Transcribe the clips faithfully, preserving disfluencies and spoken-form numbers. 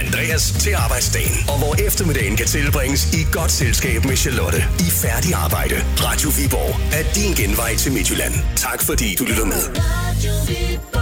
Andreas til arbejdsdagen. Og hvor eftermiddagen kan tilbringes i godt selskab med Charlotte i Færdig arbejde. Radio Viborg er din genvej til Midtjylland. Tak fordi du lytter med.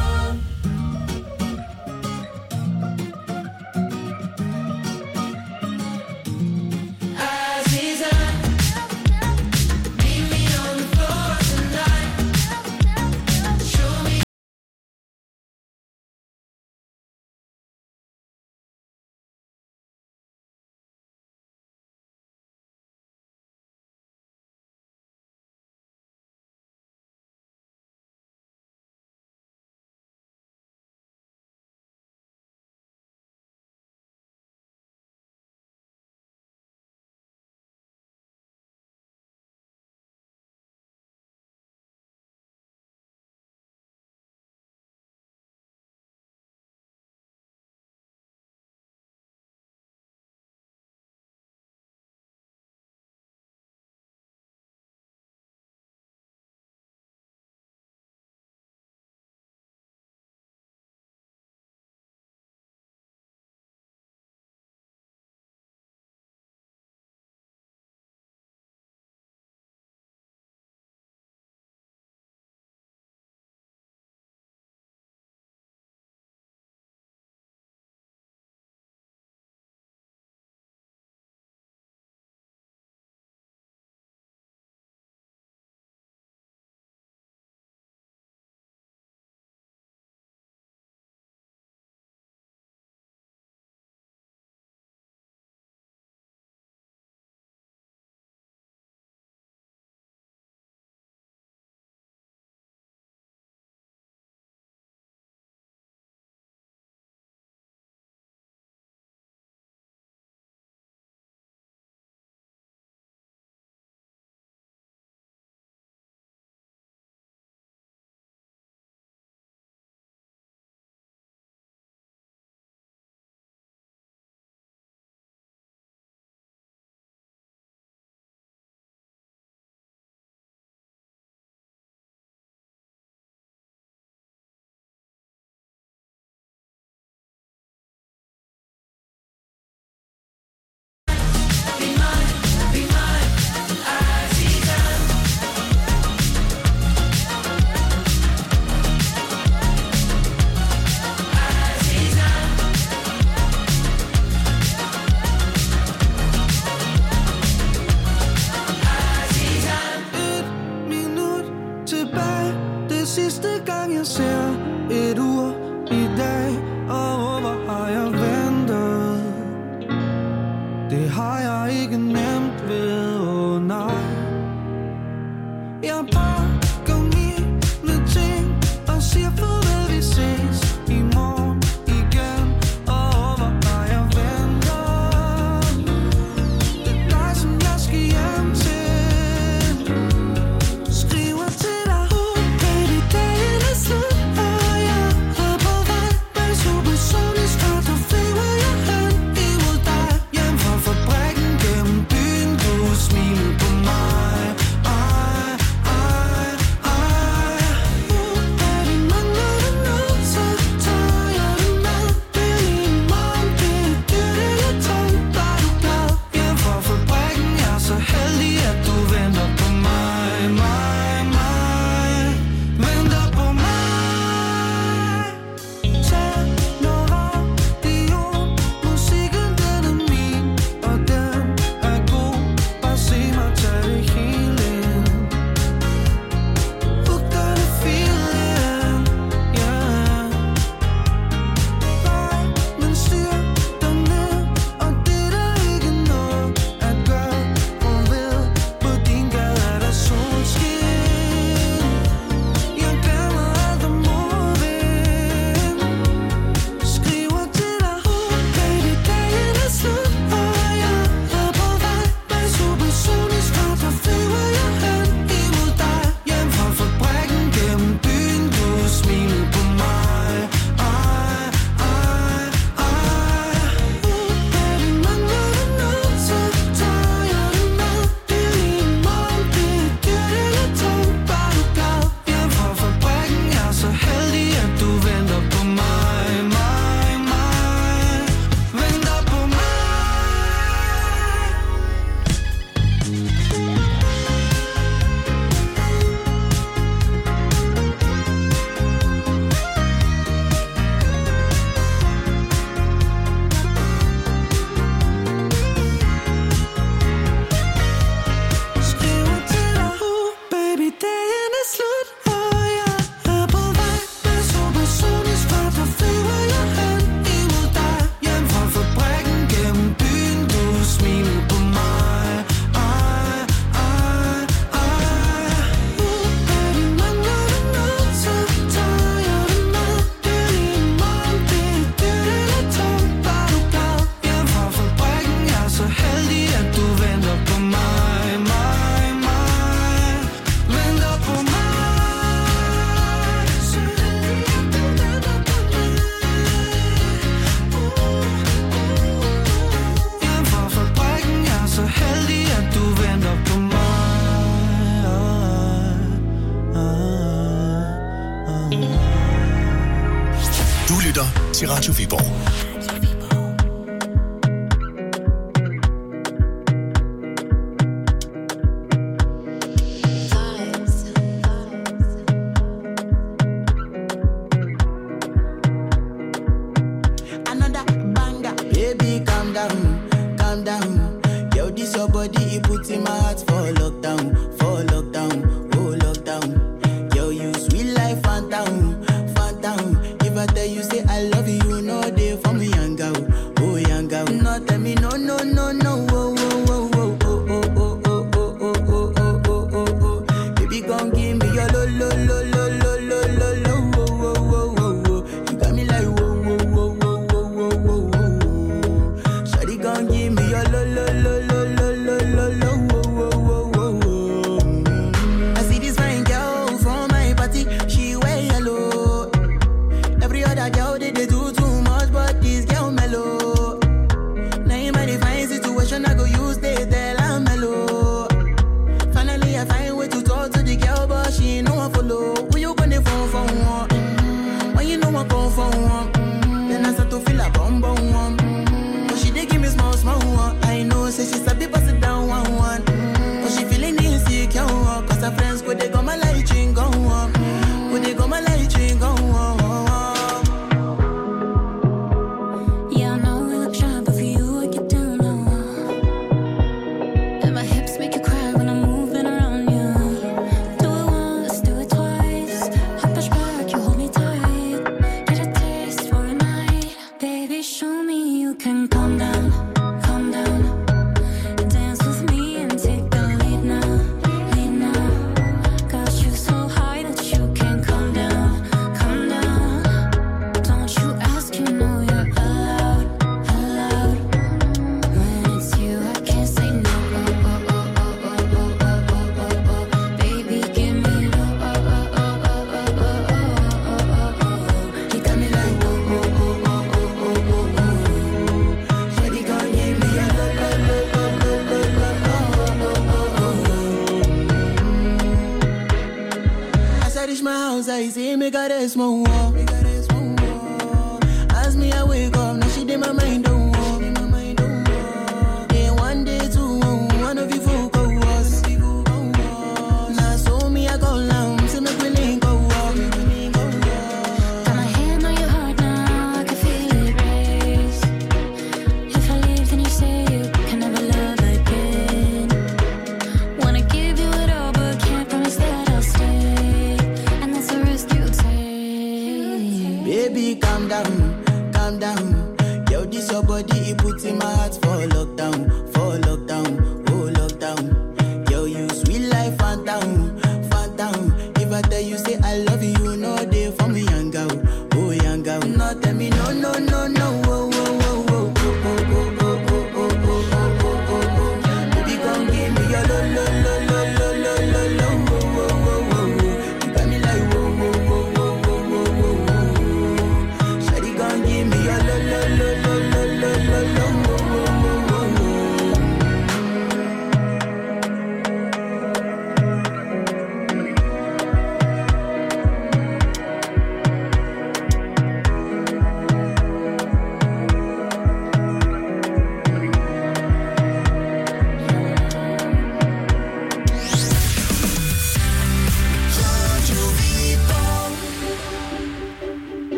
til Radio Viborg.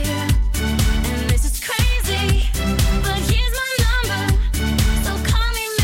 Crazy, but here's my number, so call me.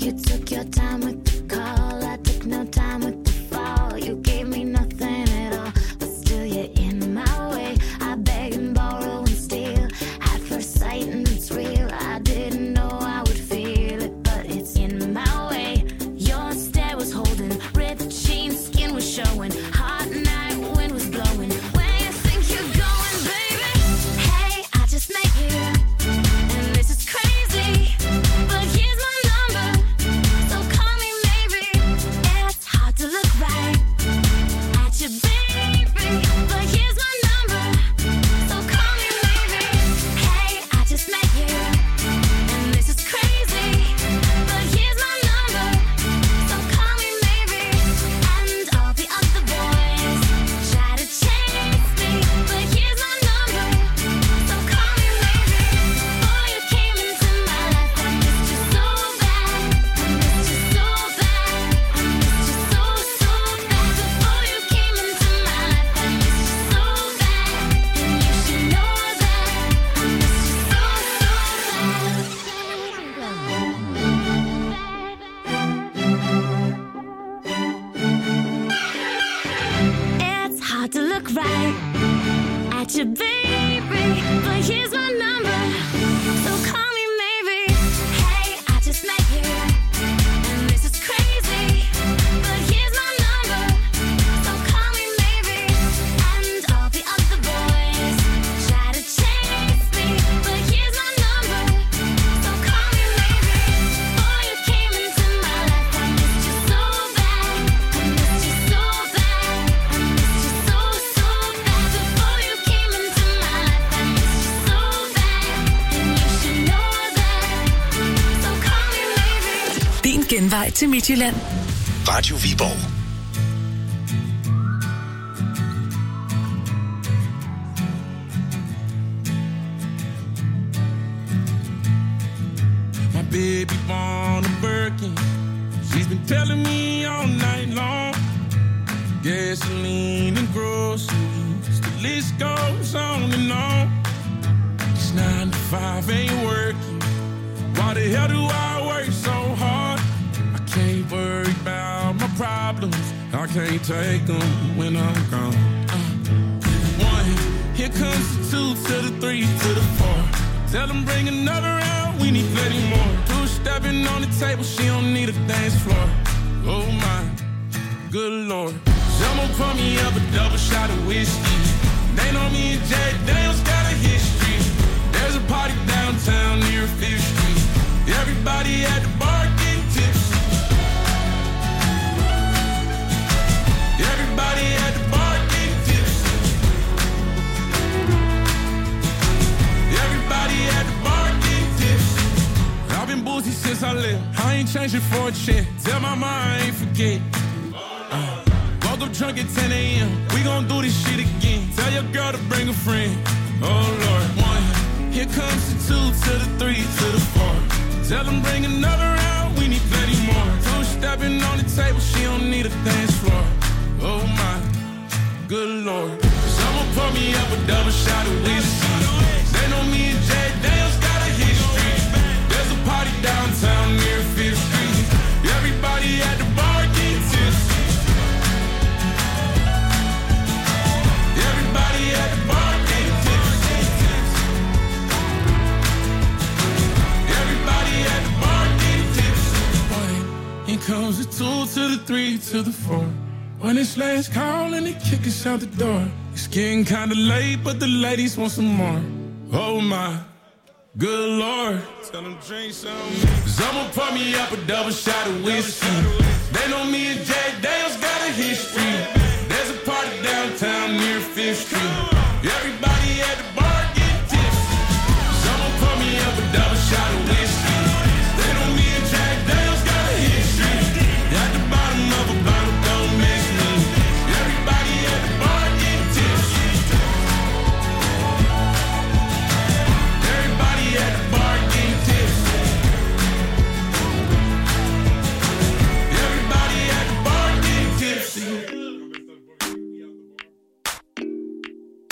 You took your time with the call, I took no time with the fall. You gave me nothing at all, but still you're in my way. I beg and borrow and steal at first sight, and it's real. I didn't know I would feel it, but it's in my way. Your stare was holding, ripped jeans, skin was showing. Hot night, wind was blowing. Where you think you're going, baby? Hey, I just met you, and this is crazy, but here's my number, so call me maybe. It's hard to look right at you, baby, but here's my number, so call me maybe. Hey, I just met you, and this is crazy, but here's my number, so call me maybe. And all the other boys try to chase me, but here's my number, so call me maybe. Before you came into my life, I missed you so bad, I missed you so bad, I missed you so, so bad. Before you came into my life, I missed you so bad, and you should know that I missed you so, so bad. It's hard to look right at you, baby, but here's my number, so call me maybe. Hey, I just met you, and this is crazy, but here's my number, so call me maybe. And all the other boys try to chase me, but here's my number, so call me maybe. Before you came into my life, I missed you so bad, I missed you so bad, I missed you so, so bad. Before you came into my life, I missed you so bad, and you should know that, so call me maybe. Din genvej til Midtjylland. Radio Viborg. My baby born a Birkin. She's been telling me all night long. Gasoline and groceries, the list goes on and on. This nine to five ain't working. Why the hell do I work so hard? I can't worry about my problems. I can't take them when I'm gone. Uh, one, here comes the two to the three to the four. Tell them bring another round, we need plenty more. Two stepping on the table, she don't need a dance floor. Oh my, good lord. Someone pour me up a double shot of whiskey. They know me and Jack Daniels got a history. There's a party downtown near Fifth Street. Everybody at the bar getting tipsy. Everybody at the bar getting tipsy. Everybody at the bar getting tipsy. I've been boozy since I left. I ain't changing for a check. Tell my mind I ain't forget. Uh, woke up drunk at ten a.m. We gon' do this shit again. Tell your girl to bring a friend. Oh Lord. One, here comes the two to the three to the four. Tell them bring another round, we need plenty more. Two stepping on the table, she don't need a dance floor. Oh my, good lord. Someone pour me up a double shot of whiskey. They know me and Jack Daniels got a history. There's a party downtown near Fifth Street. Everybody at the bar getting tipsy. Everybody at the bar getting tipsy. Everybody at the bar getting tipsy. One, here comes the two to the three to the four. When it's last call and they kick us out the door. It's getting kinda late, but the ladies want some more. Oh my, good lord. Tell them drink some. Someone pour me up a double shot of whiskey. They know me and Jack Daniels got a history. There's a party downtown near Fifth Street. Everybody at the bar getting tipsy. Someone pour me up a double shot of whiskey. They know me and Jack Daniels got a history. At the bottom of a bottle, don't miss me. Everybody at the bar getting tipsy. Everybody at the bar getting tipsy. Everybody at the bar getting tipsy.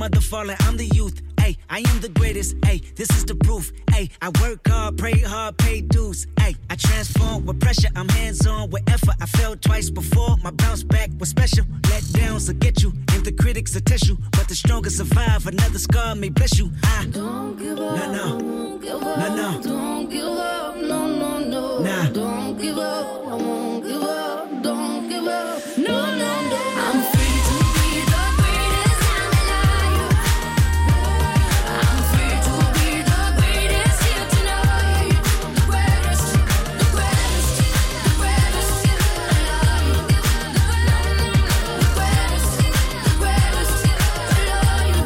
mother falling, I'm the youth. Ay, I am the greatest. Ay, this is the proof. Ay, I work hard, pray hard, pay dues. Ay, I transform with pressure. I'm hands-on with effort. I failed twice before. My bounce back was special. Let downs will get you, and the critics will test you. But the strongest survive. Another scar may bless you. I don't give up. No, no. Don't give up. No, no. Don't give up. No, no, no. Nah. Don't give up. I won't give up. Don't give up. No, no, no. I'm free to be the greatest. I'm alive. I'm free to be the greatest here tonight. The greatest, the greatest, the greatest. I love you. The greatest, the greatest. I love you.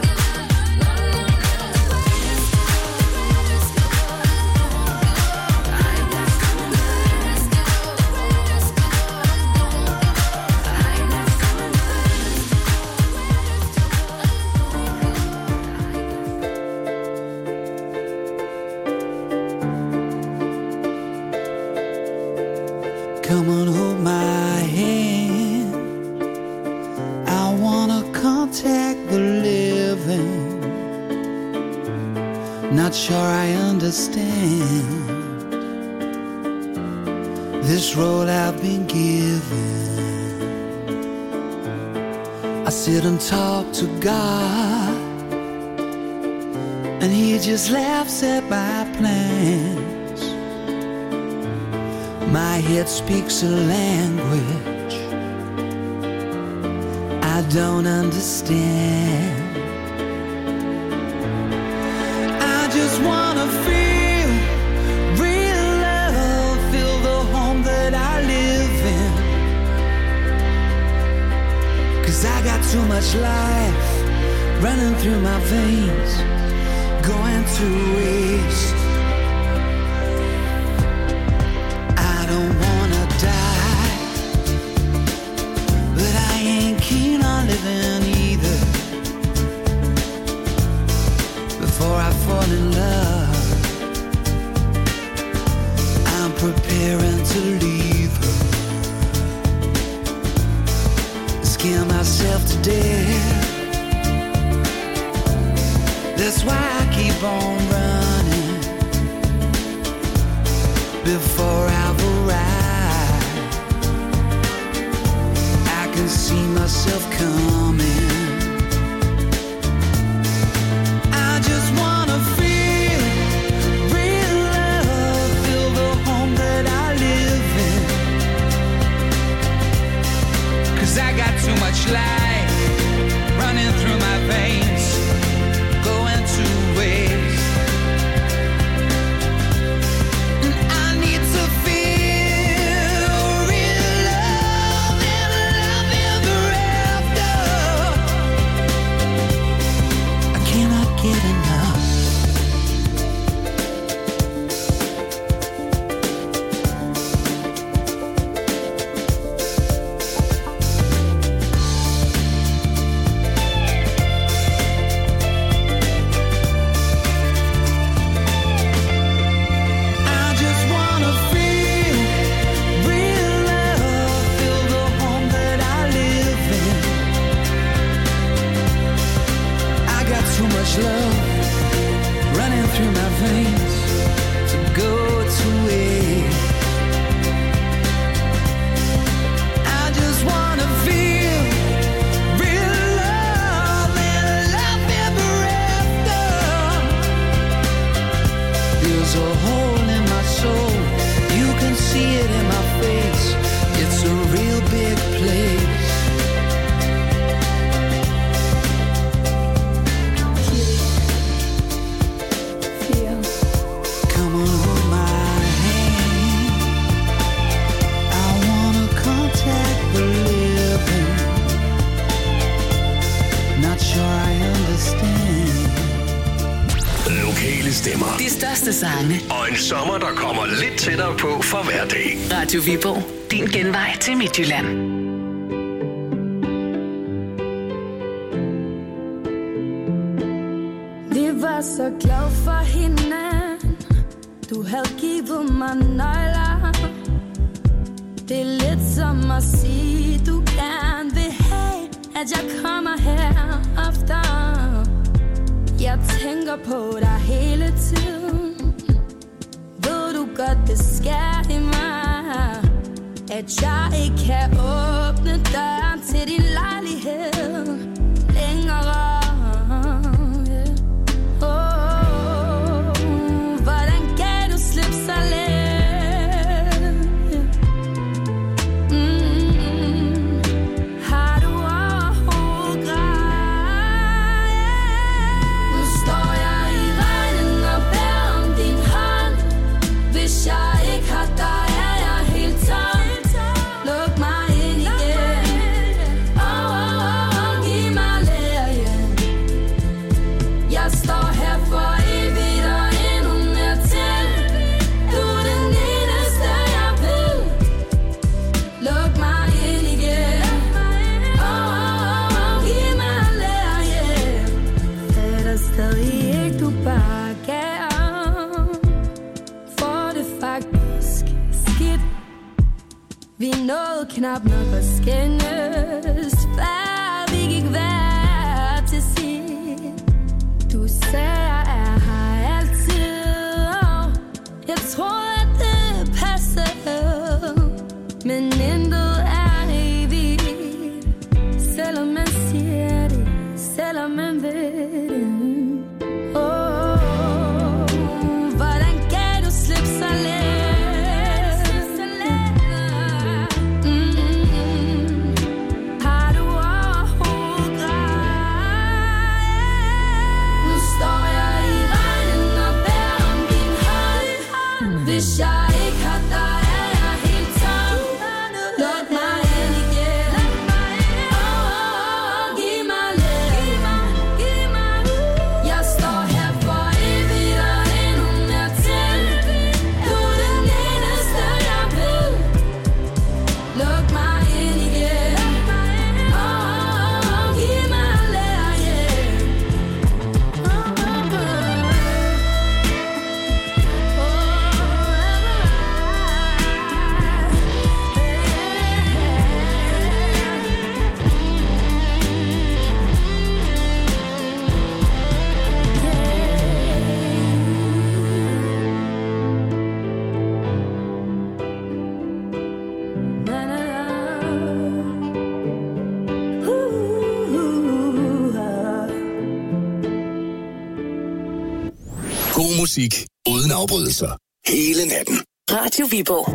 Come on, hold my hand. I wanna contact the living. Not sure I understand this road I've been given. I sit and talk to God, and He just laughs at my plans. My head speaks a language I don't understand. I just wanna feel real love, feel the home that I live in. 'Cause I got too much life running through my veins, going to waste. I don't wanna die, but I ain't keen on living either. Before I fall in love, I'm preparing to leave her. Scare myself to death. That's why I keep on running before I've arrived. I can see myself coming. I just wanna feel real love, feel the home that I live in. 'Cause I got too much life running through my veins, going to waste. And I need to feel real love and love ever after. I cannot get enough. I just wanna feel real love, feel the home that I live in. I got too much love running through my veins to go to waste. I just wanna feel real love and love ever after. There's a hole in my soul, you can see it in my face. It's a real big place. Feel. Come on, hold my hand. I wanna contact the living. Not sure I understand. Lokale stemmer. De største sange. Og en sommer, der kommer lidt tættere på for hver dag. Radio Viborg. Din genvej til Midtjylland. Vi var så glad for hinanden. Du havde givet mig nøgler. Det er lidt som at sige, du gerne vil have, at jeg kommer her oftere. Jeg tænker på dig hele tiden. Ved du godt, det sker i mig, at jeg ikke kan åbne døren til din lejlighed længere. Vi nåede knap nok at skændes, før vi gik hver til sin. Du sagde, jeg er her altid, og jeg troede, at det passede, men intet er evigt, selvom man siger det, selvom man ved det. Oh, hvordan kan du slippe så let? Hvis jeg ikke har dig, er jeg helt tom. Luk mig ind igen. Oh, giv mig lidt. Jeg står her for evigt og endnu mere til. Du er den eneste, jeg vil. Luk mig ind igen. Oh, giv mig lidt, yeah. God musik uden afbrydelser. Hele natten. Radio Viborg.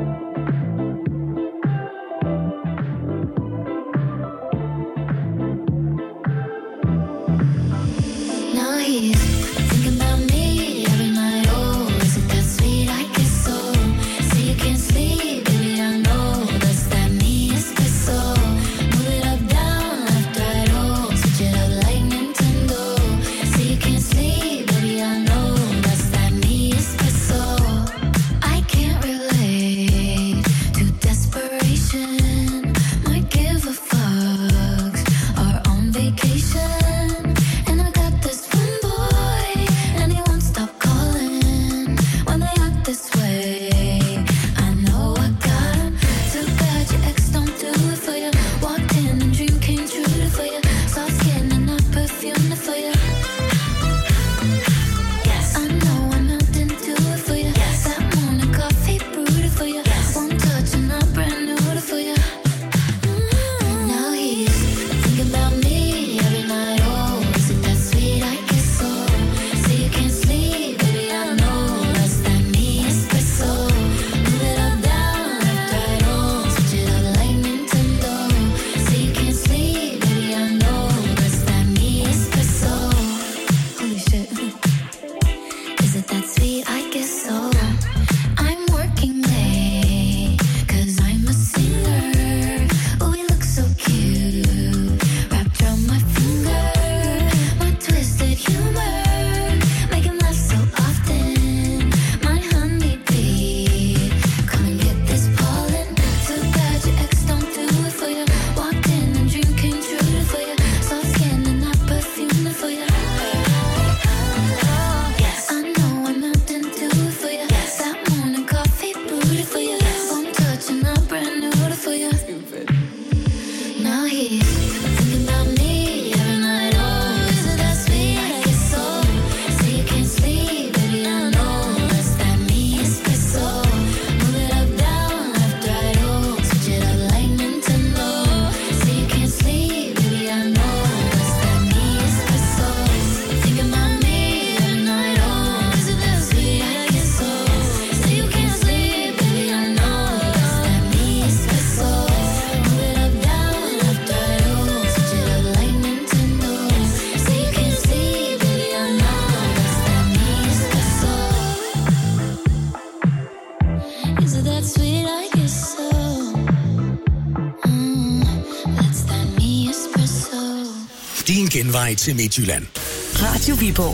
Now he's thinking about me every night. Oh, is it that sweet? I guess so. See you can't sleep, baby, I know that's that me espresso. Move it up, down, left, right, oh, switch it up like Nintendo. See you can't sleep, baby, I know that's that me espresso. I can't relate to desperation. Might give a fucks. Are on vacation. And I got this one boy, and he won't stop calling when they act this way. I know I got him. Too bad your ex don't do it for you. Walked in and dream came true for you. Soft skin and not perfume for you. Yes, I know I'm out and do it for you. Yes, that morning coffee brewed it for you. Yes, one touch and I'm brand new for you. Mm, now he's thinking about me every night. Oh, is it that sweet? I guess so. See you can't sleep, baby, I know that's that me espresso. Move it up, down, left, right, oh, switch it up like Nintendo. See you can't sleep, baby, I know that's that me espresso. Holy shit. Is it that sweet? I guess so. I'm working late, cause I'm a singer. Oh, we look so cute, wrapped around my finger. My twisted humor, make him laugh so often. My honeybee, come and get this pollen. Too bad your ex don't do it for you. Walked in and dream came true for you. Soft skin and not perfume for you. Yes, I know I'm out and do it for you. That morning coffee brewed for you. One touch and I'm brand new for you. Now he's thinking about me every night. Oh, is it that sweet? I guess so. Din genvej til Midtjylland. Radio Viborg.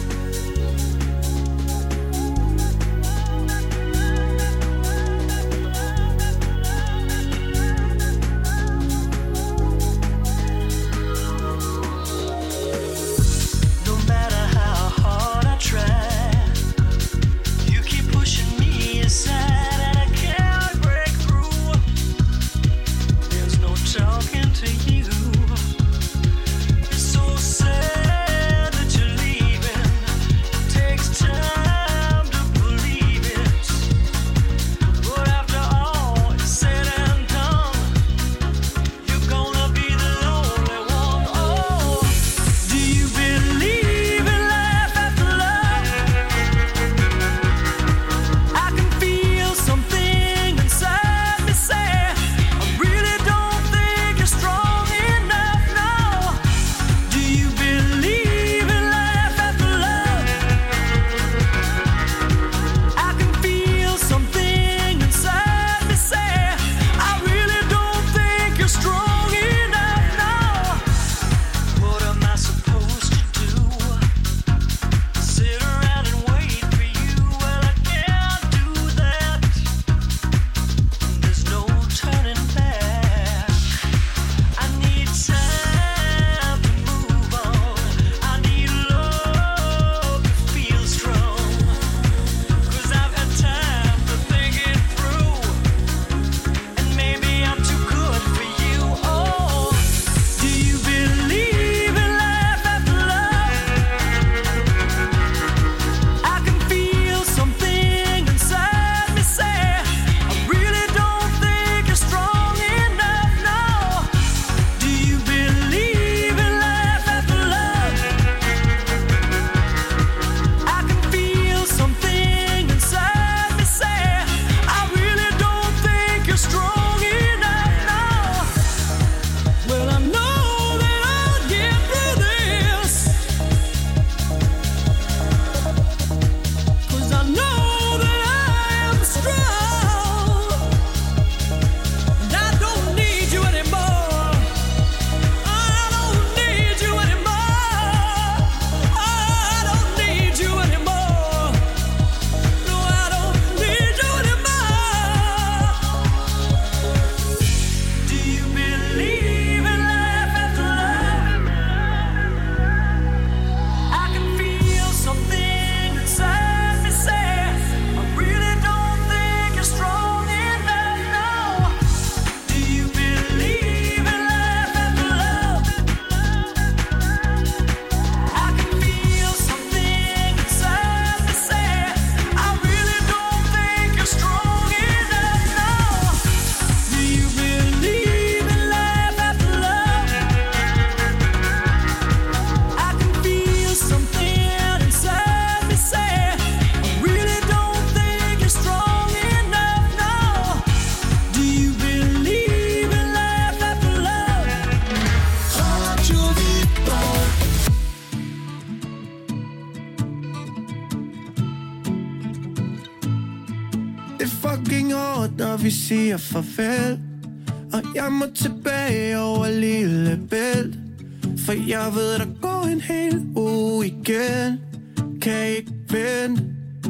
vi siger farvel. Og jeg må tilbage over Lillebælt, for jeg ved, der går en hel uge igen. Kan ikke vente.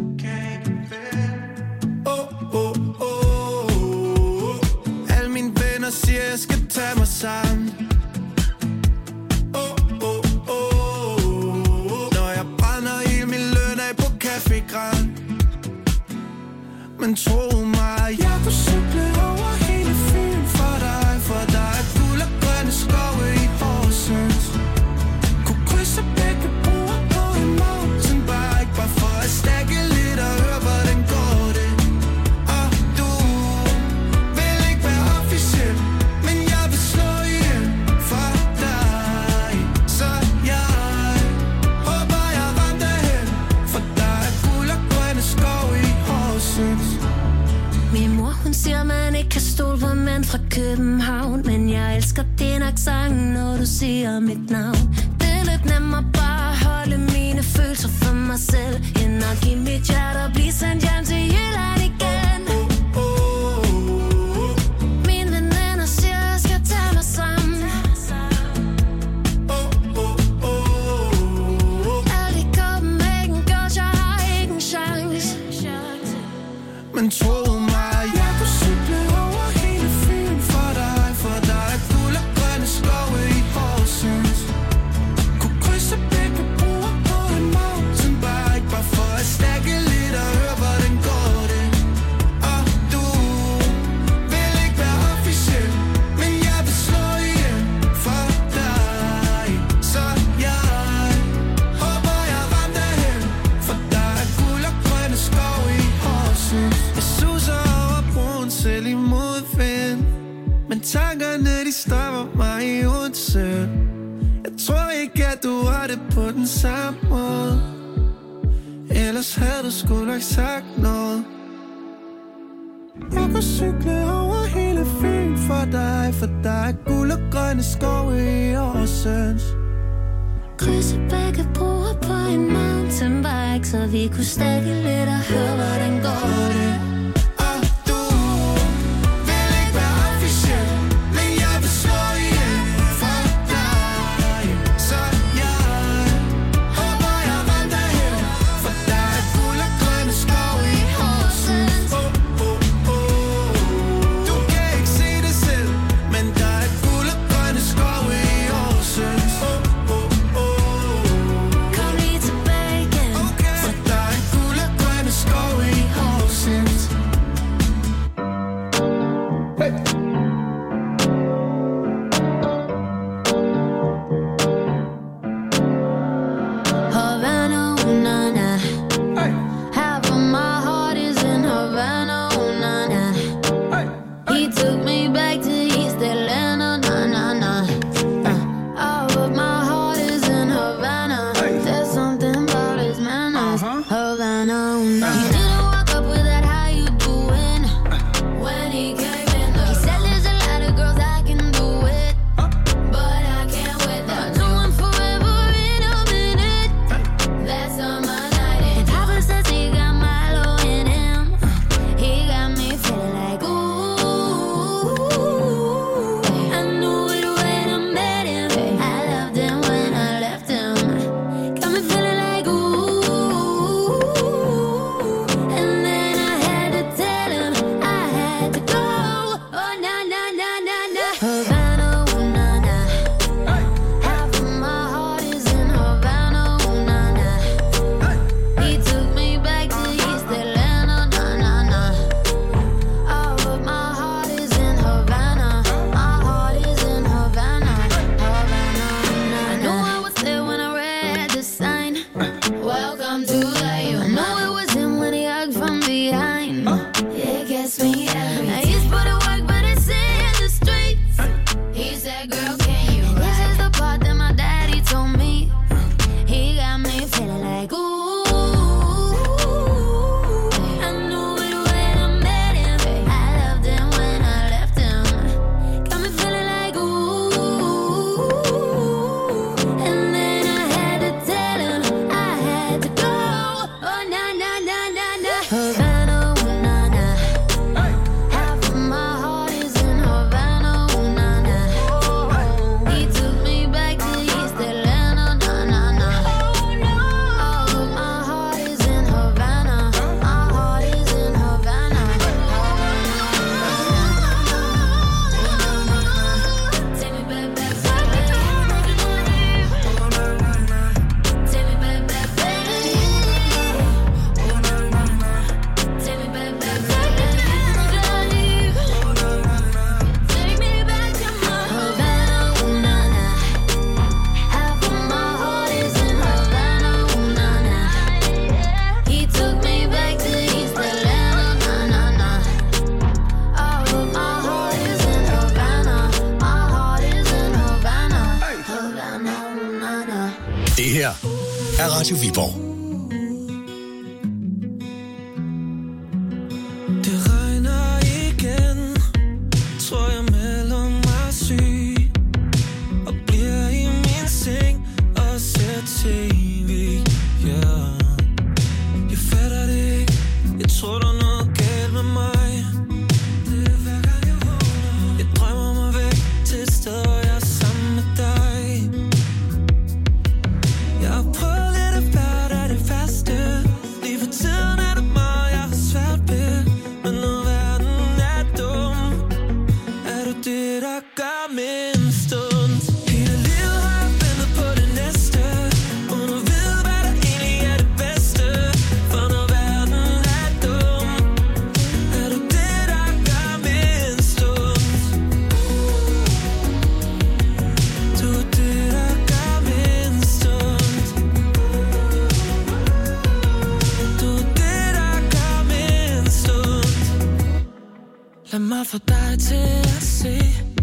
Åh, åh, åh. Alle mine venner siger, jeg skal tage mig sammen. Åh, åh, åh. Når jeg brænder hele min løn af på Café Grand. Men tro mig, jeg kunne cykle over hele Fyn for dig, for der er guld og grønne skove i Horsens. Kunne krydse begge broer på en mountainbike, bare for at stække lidt og høre, hvordan går det. Og du vil ikke være officiel, men jeg vil slå ihjel for dig. Så jeg håber, jeg ramte hen, for der er guld og grønne skove i Horsens. Min mor, hun siger, man ikke kan stole på mænd fra København, men jeg elsker din accent, når du siger mit navn. Det er lidt nemmere bare at holde mine følelser for mig selv, end at give mit hjerte og blive sendt hjem til Jylland igen. Mine veninder siger, jeg skal tage mig sammen. tankerne de stopper mig i Odense. Jeg tror ikke at du har det på den samme måde. Ellers havde du sgu nok sagt noget. Jeg kunne cykle over hele Fyn for dig, for der er guld og grønne skove i Horsens. Krydse begge broer på en mountainbike, så vi kunne stakke lidt og høre, hvordan går det. Og du vil ikke være officiel, men jeg vil slå ihjel for dig. Så jeg håber jeg vandrer hen, for der er guld og grønne skove i Horsens. Oh, oh, oh. Du kan ikke se det selv, men der er guld og grønne skove i Horsens. Oh, oh, oh. Kom lige tilbage igen, Okay. For der er guld og grønne skove i Horsens. Hey. Havana, ooh, na, na. Hey. Half of my heart is in Havana, ooh, na, na. Hey. He took me back to East Atlanta, na, na, na. Uh, all of my heart is in Havana. Hey. There's something about his manners. Uh-huh. Havana, ooh, na. He didn't walk up with that, how you doing? When he came in, he said there's a lot of girls I can do it, but I can't with that. No one forever in a minute. That's on my night. And Papa says he got Milo in him. He got me feeling like ooh. I knew it when I met him. I loved him when I left him. Got me feeling like ooh. And then I had to tell him I had to go. Oh na na na na na. Havana, ooh, na na. Half of my heart is in Havana, ooh, na na. He took me back to East Atlanta, na na na. All of my heart is in Havana. My heart is in Havana, Havana, ooh, na na. I knew I was there when I read the sign. Welcome to the U. I know it was him when he hugged from behind. It gets me every time. He's put in work, but it's in the streets. He said, girl, can you ride? This is the part that my daddy told me. He got me feeling like ooh. I knew it when I met him. I loved him when I left him. Got me feeling like ooh. And then I had to tell him I had to go. Oh na na na na na. Havana, ooh, na na. Half of my heart is in Havana, ooh, na na. He took me back to East Atlanta, na na na. All of my heart is in Havana. My heart is in Havana. Take me back, back, back. Take me back, back, back. Take me back, back, back. Take me back to my Havana, ooh, na na. Half of my heart is in Havana, ooh, na na. He took me back to East Atlanta, na na na. All of my heart is in Havana. My heart is in Havana, Havana, ooh, na na. Det her er Radio Viborg. Det regner igen. Tror jeg melder mig syg og bliver i min seng og ser tv. Yeah. Jeg fatter det ikke. Jeg tror der er noget galt med mig. Det er hver gang jeg vågner. Jeg drømmer mig væk til et sted hvor jeg er sammen med dig. Jeg har prøvet lidt at være der det faste. Lige for tiden er det mig jeg har svært ved. Men når verden er dum, er du det der gør min stund. Hele livet har jeg ventet på det næste, uden at vide hvad der egentlig er det bedste. For når verden er dum, er du det der gør min stund. Du er det der gør min stund. Du er det der gør min stund. Lad mig få dig til at se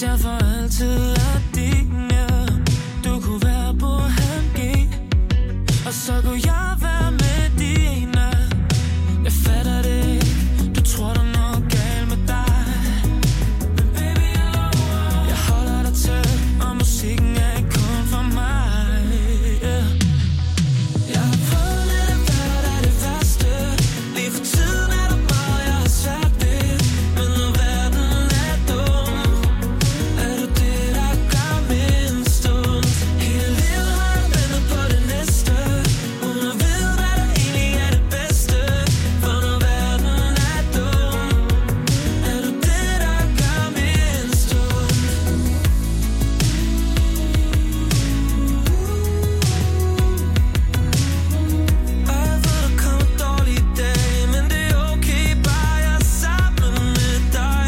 Hvis jeg for altid er din, ja. Du kunne være på han G, og så kunne jeg være med dine. Jeg fatter det ikke, du tror der er noget galt med dig. Men baby, jeg holder dig tæt, og musikken er ikke kun for mig, yeah. Jeg har prøvet lidt af hvert af det værste. Lige for tiden er der meget, jeg har svært ved. Men når verden er dum, er du det, der gør min stund. Hele livet har jeg ventet på det næste, uden at vide, hvad der egentlig er det bedste. For når verden er dum, er du det, der gør min stund. Og jeg ved, der kommer dårlige dage, men det er okay, bare jeg er sammen med dig.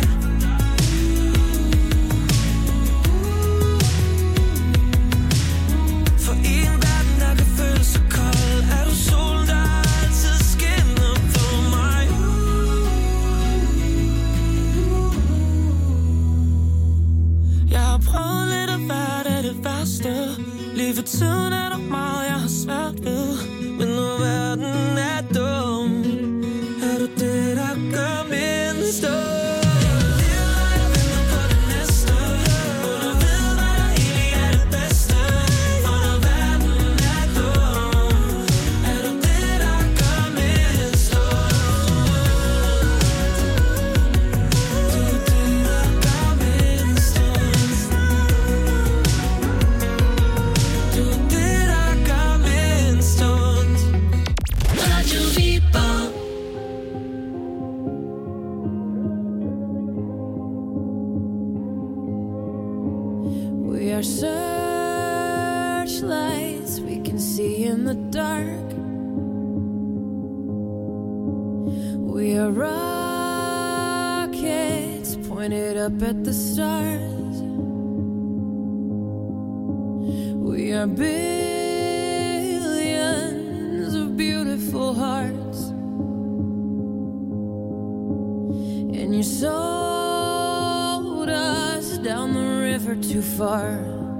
For i en verden, der kan føles så kold, er du solen, der altid skinner på mig. Jeg har prøvet lidt af hvert af det værste. Lige for tiden er der meget, jeg har svært ved. Men når verden er dum, er du det, der gør min stund. We are searchlights we can see in the dark. We are rockets pointed up at the stars. We are billions of beautiful hearts. And you sold us down the river too far.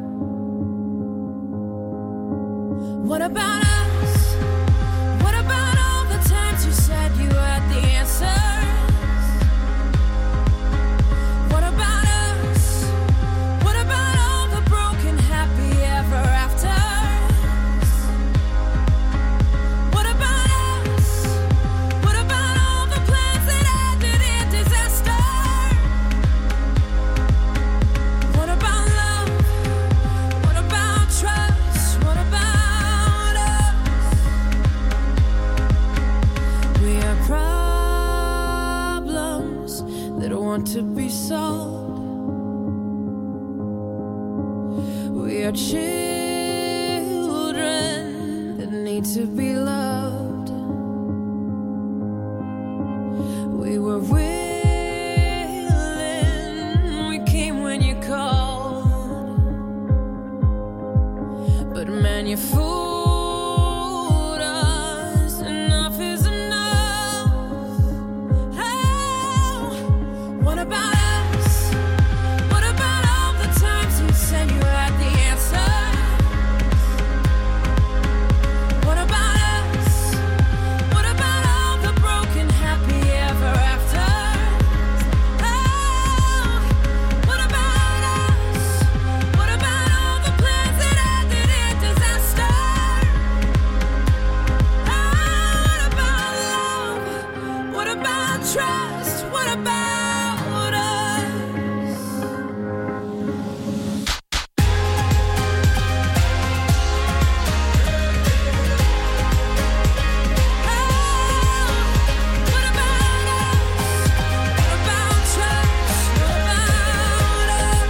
What about us? What about all the times you said you had the answers? What about us? What about all the broken happy ever afters? What about us? What about all the plans that ended in disaster? What about love? What about trust? What about us? We are problems that want to be solved. We are children that need to be loved. We were willing, we came when you called. But man, you fooled us. Enough is enough. Oh, what about us? What about all the times you said you had the answer? What about us? What about all the broken happy ever after? Oh, what about us? What about all the plans that ended in disaster? Oh, what about love? What about trust? What about us? What about us? What about trust? What about us?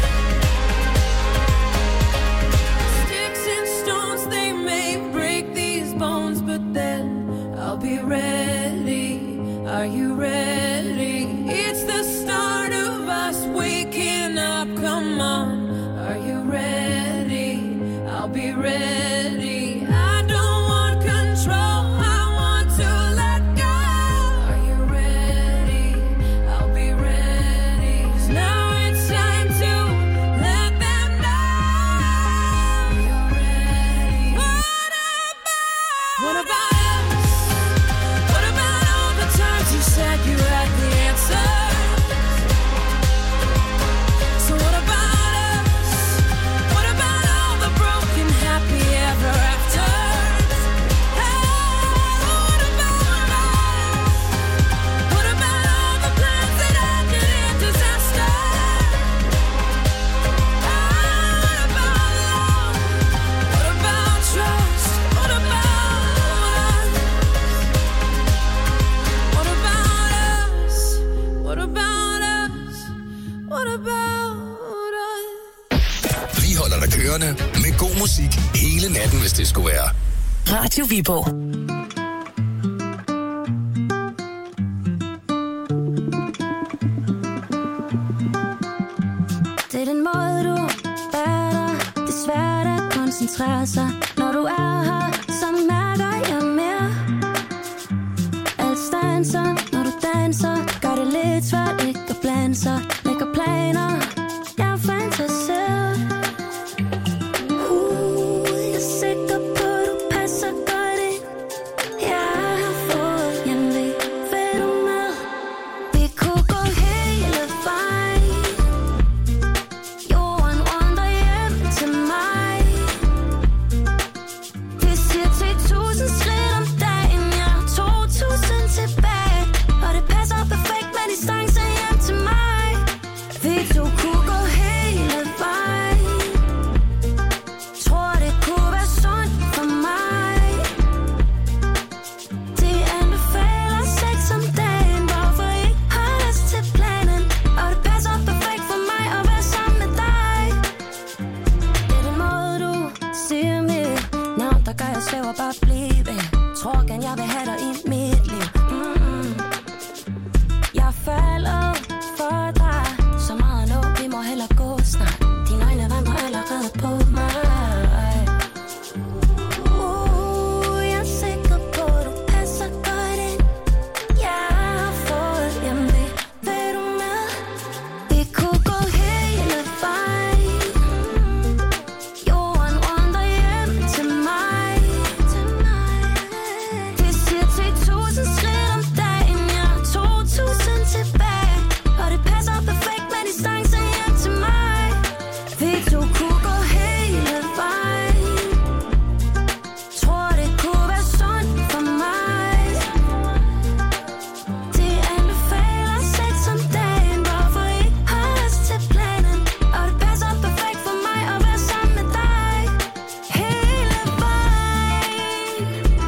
Sticks and stones, they may break these bones, but then I'll be ready. Are you ready? It's the start of us waking up. Come on. Are you ready? I'll be ready. I don't want control. I want to let go. Are you ready? I'll be ready. 'Cause now it's time to What about us? Vi holder dig kørende med god musik hele natten, hvis det skulle være. Radio Viborg. Det er den måde, du bærer dig. Det er svært at koncentrere sig. Når du er her, så mærker jeg mere. Alt stanser, når du danser. Gør det lidt svært ikke at blande sig. Lægger planer, jeg fantaserer. Uh, jeg er sikker på, du passer godt ind. Jeg har fået hjemve. Vil du med? Vi kunne gå hele vejen. Jorden rundt og hjem til mig. Vi siger til tusind skridt om dagen. Jeg har to tusind tilbage. Og det passer perfekt med distance hjem til mig. Vi to kunne gå hele vejen. Tror det kunne være sundt for mig. De anbefaler sex om dagen. Hvorfor ikke har lyst til planen? Og det passer perfekt for mig at være sammen med dig. Det er den måde du siger mit navn, der gør jeg svæver bare blive. Tror gerne jeg vil have dig i mit liv. Mm-mm. Jeg falder for dig. Så meget nu, vi må hellere gå snart. Dine øjne vandrer allerede på mig. Uh, jeg er sikker på, du passer godt ind. Jeg har fået hjemve. Vil du med? Vi kunne gå hele vejen. Jorden rundt og hjem til mig. Vi siger til tusind skridt om dagen. Jeg har to tusind tilbage. Og det passer perfekt med distance hjem til mig. Vi to kunne gå hele vejen. Tror det kunne være sundt for mig. De anbefaler sex om dagen. Hvorfor ikke har lyst til planen? Og det passer perfekt for mig at være sammen med dig. Hele vejen.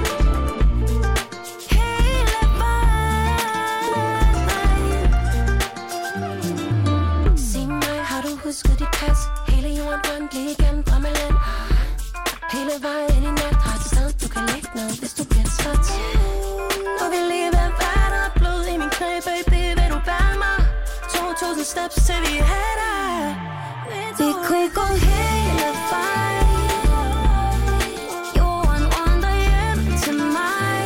Hele vejen. Sig mig, har du husket dit pas? Hele jorden rundt lige igennem drømmeland. Hele vejen ind i nat. Har et sted, du kan lægge ned, hvis du bliver træt. Og vi lige ved at være der. Blod i min knæ, baby, vil du bære mig? to tusind steps til vi er der. Vi kunne gå hele vejen. Jorden rundt og hjem til mig.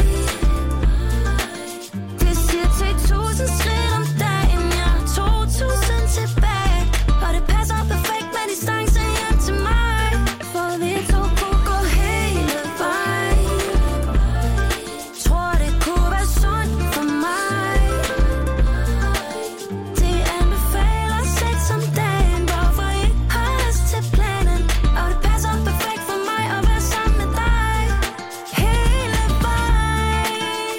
Vi siger til tusind skridt om dagen. Jeg har to tusind tilbage. Og det passer perfekt med distance hjem til mig. For vi to kunne gå hele vejen. Tror det kunne være sundt for mig. De anbefaler sex om dagen. Hvorfor ikke har lyst til planen? Og det passer perfekt for mig at være sammen med dig. Hele vejen.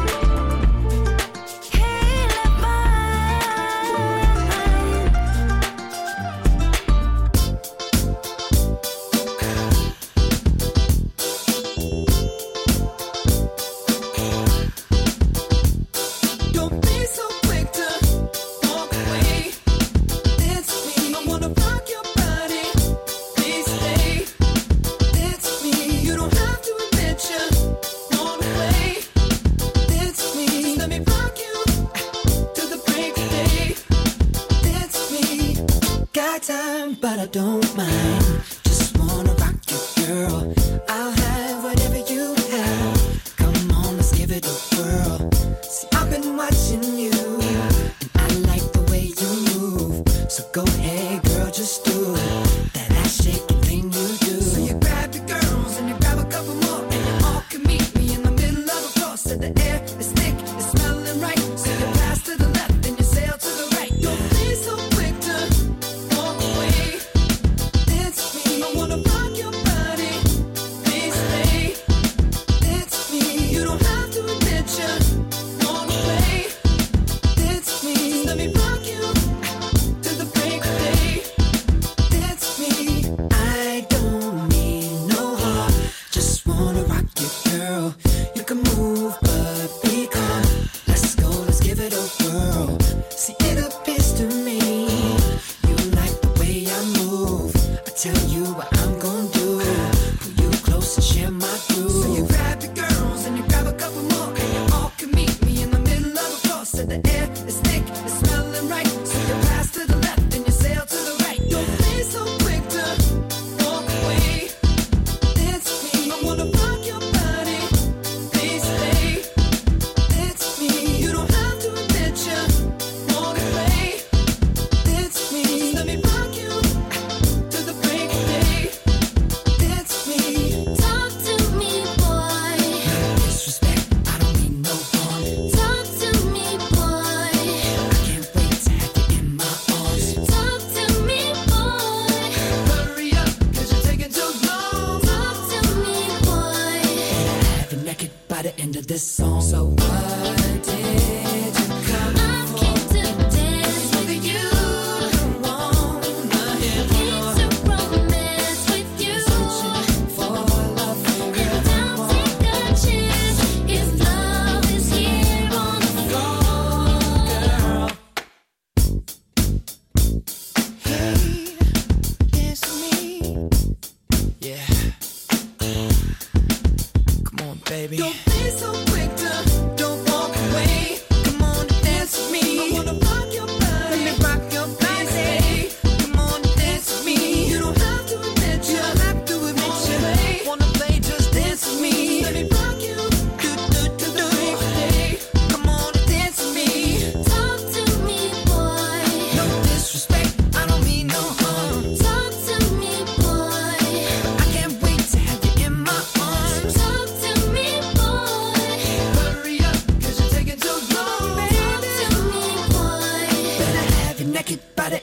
Hele Don't be so quick to walk away. It's me. I wanna rock your body. Please stay. It's me. You don't have to admit you want away. It's me. Just let me rock you to the break of day. It's me. Got time, but I don't mind. Just wanna rock you, girl. I'll have whatever you have. Come on, let's give it a whirl. See, I've been watching you, and I like the way you move. So go ahead, girl, just do that ass shaking thing you do. So you grab your girls and you grab a couple more, and you all can meet me in the middle of the floor. So the air is thick, it's smelling right. So you pass to the left and you sail to the right. Don't be so quick to walk away. It's me. I wanna rock your body. Please stay. It's me. You don't have to admit you want away. It's me. Let me rock you to the break of day. It's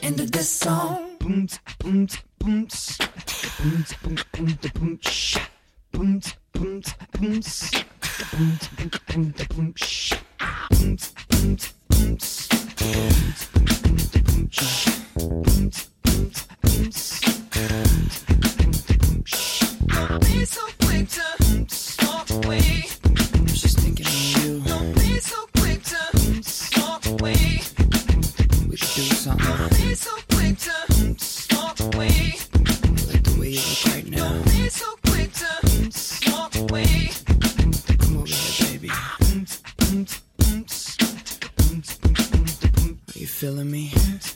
end of this song. Boom, boom, boom, boom, boom, boom, boom, sh. Boom, boom, boom, boom, boom, boom, boom, sh. Boom, boom, boom, boom, boom, sh. Boom, boom, boom, boom, sh. Don't be so quick to walk away. I'm just thinking of you. Don't be so quick to walk away. We should do something. Don't be so quick to walk away. Like the way you look right now. Don't be so quick to walk away. Come over here, baby. Are you feeling me?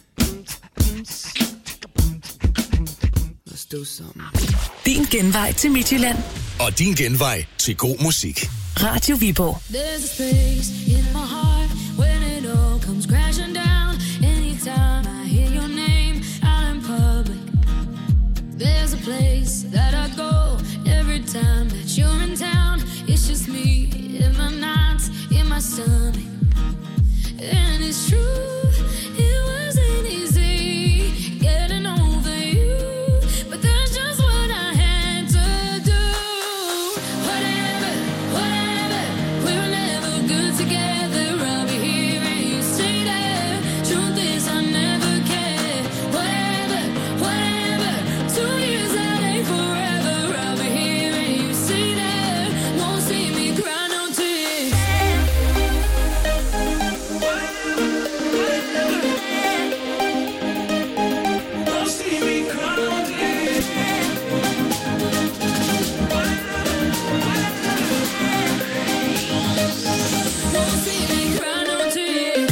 Let's do something. Din genvej til Midtjylland. Og din genvej til god musik. Radio Viborg. There's a space in my heart when it all comes crashing down. Anytime I hear your name out in public, there's a place that I go every time that you're in town. It's just me in my nights, in my stomach. And it's true, it wasn't easy getting over you, but that's just what I had to do. Whatever, whatever, we were never good together. I'll be here and you stay there. Truth is I never cared. Whatever, whatever, two years that ain't forever. I'll be here and you stay there. Won't see me cry no tears. Won't see me cry no tears. Won't see me cry no tears.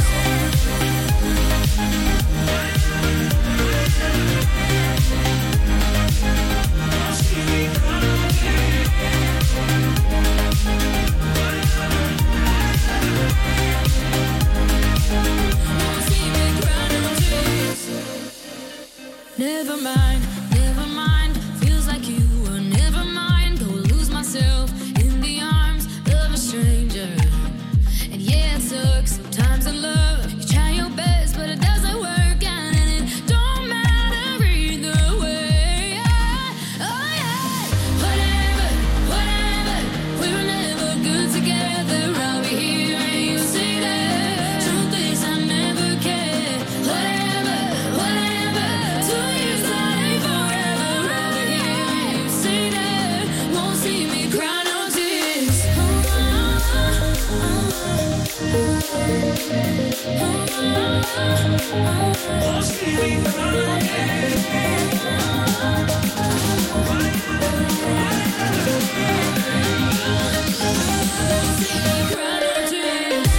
Won't see me cry no tears. Never mind, never mind. Feels like you were never mine. Go lose myself in the arms of a stranger. And yeah, it sucks sometimes in love. You try your best, but it doesn't work out, and it don't matter either way. Oh yeah, whatever, whatever. We were never good together. I'll be here and you stay there. Truth is I never cared. Whatever, whatever. Two years that ain't forever. I'll be here and you stay there. Won't see me cry no tears. Won't see me cry no tears. Won't see me cry no tears.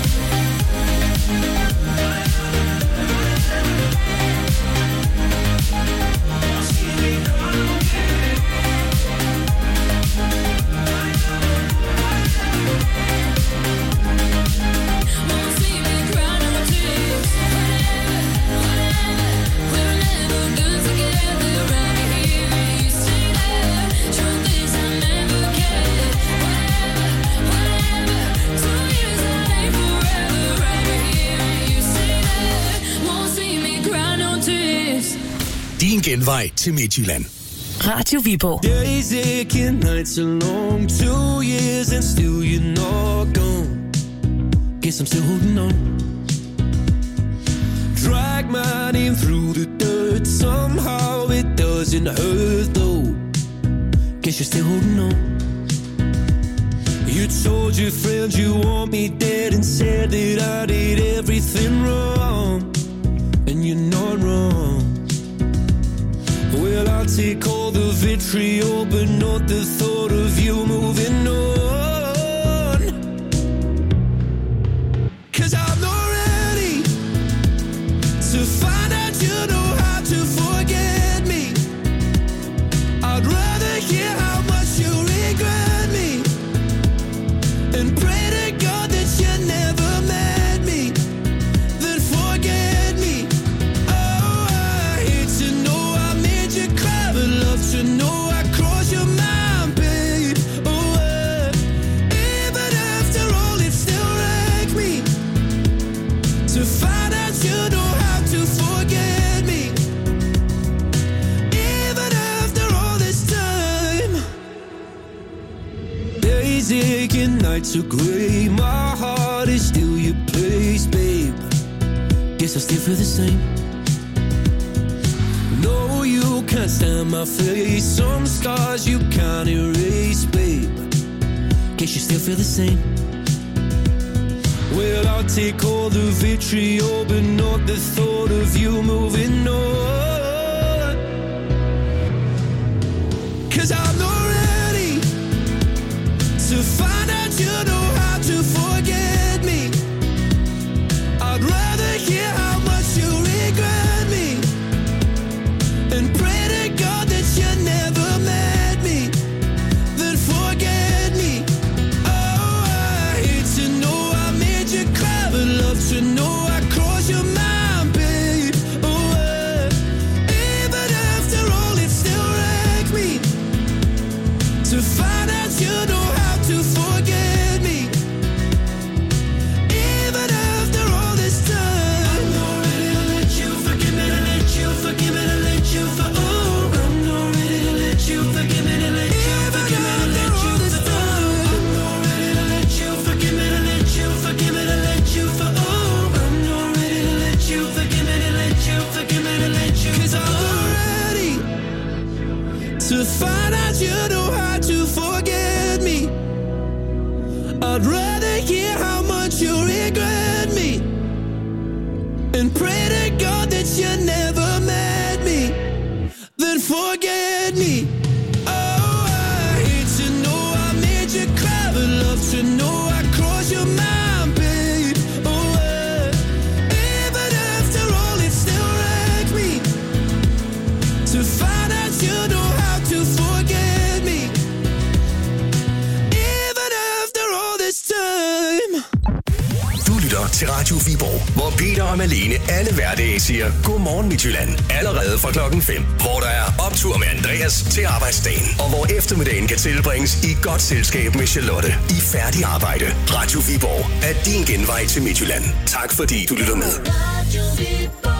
Won't see me cry no tears. Whatever, whatever. We were never good together. I'll be here and you stay there. Truth is I never cared. Whatever, whatever. Two years that ain't forever. I'll be here and you stay there. Won't see me cry no tears. Din genvej til Midtjylland. Radio Viborg. Days aching, nights are long. Two years and still you're not gone. Guess I'm still holding on. Drag my name through the dirt. Somehow it doesn't hurt though. Guess you're still holding on. You told your friends you want me dead and said that I did everything wrong. And you're not wrong. Well, I'll take all the vitriol, but not the thought of you moving on. 'Cause I'm not ready to find out you know how to forget me. I'd rather hear how much you regret me and pray to God that you never met me, then forget me. Oh, I hate to know I made you cry, but love to know I crossed your mind, babe. Oh, uh, even after all, it still wrecked me to find out you know how to forget music and nights are gray. My heart is still your place, babe. Guess I still feel the same. No, you can't stand my face. Some scars you can't erase, babe. Guess you still feel the same. Well, I'll take all the vitriol, but not the thought of you moving on. 'Cause I'm not ready to find out you know how to forget me. I'd rather hear how much you regret me and pray to God that you never met me, then forget me. Oh, I hate to know I made you cry, but love to know I crossed your mind, babe. Oh, uh, even after all, it still wrecked me to find out you know how to forget me. Even after all this time, I'm not ready to let you forgive me, to let you forgive me, to let you for. Oh, I'm not ready to let you forgive me, to let you forgive me, to let you for. I'm not ready to let you forgive me, to let you forgive me, to let you for. Oh, I'm not ready to let you forgive me, to let you forgive me, to let you. 'Cause I'm not ready to find out you know how to forget me. I'd rather hear how much you regret me and pray to God that you never met me, then forget me. Oh, I hate to know I made you cry, but love to know I crossed your mind, babe. Oh, uh, even after all, it still wrecked me to find out you know how to forget me. Even after all this time. Du lytter til Radio Viborg, hvor Peter og Malene alle hverdage siger Godmorgen Midtjylland. Allerede fra klokken fem, hvor der er optur med Andreas til arbejdsdagen. Og hvor eftermiddagen kan tilbringes i godt selskab med Charlotte i færdig arbejde. Radio Viborg er din genvej til Midtjylland. Tak fordi du lytter med. Radio Viborg.